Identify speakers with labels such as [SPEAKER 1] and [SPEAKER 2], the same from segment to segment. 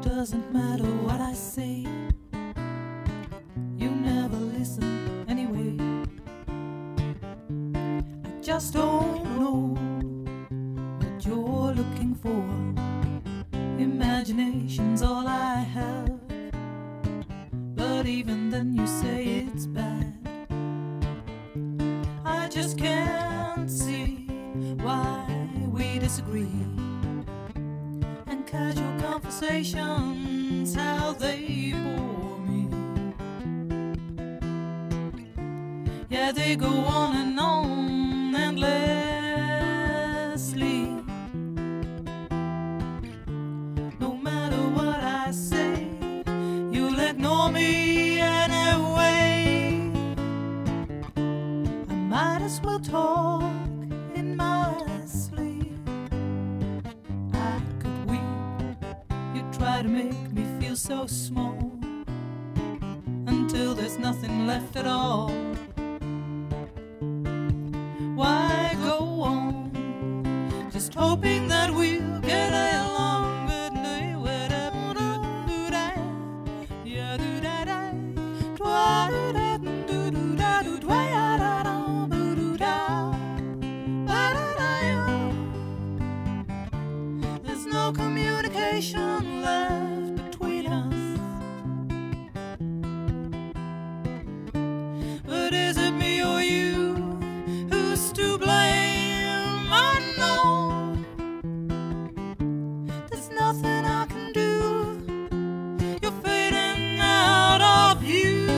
[SPEAKER 1] doesn't matter what I say. You never listen anyway. I just don't know what you're looking for. Imagination's all I have, but even then you say it's bad. I just can't see why we disagree. And casual conversations, how they bore me. Yeah, they go on and on endlessly. No matter what I say, you'll ignore me anyway. I might as well talk in my sleep. I could weep. You try to make me feel so small until there's nothing left at all. Why go on just hoping that we'll get along? There's no communication left between us. But is it me or you who's to blame? I know there's nothing I can do. You're fading out of view.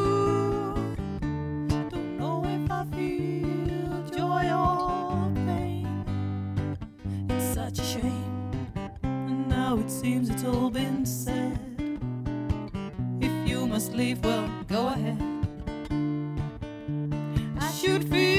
[SPEAKER 1] Don't know if I feel joy or pain. It's such a shame, and now it seems it's all been said. If you must leave, well, go ahead. I should feel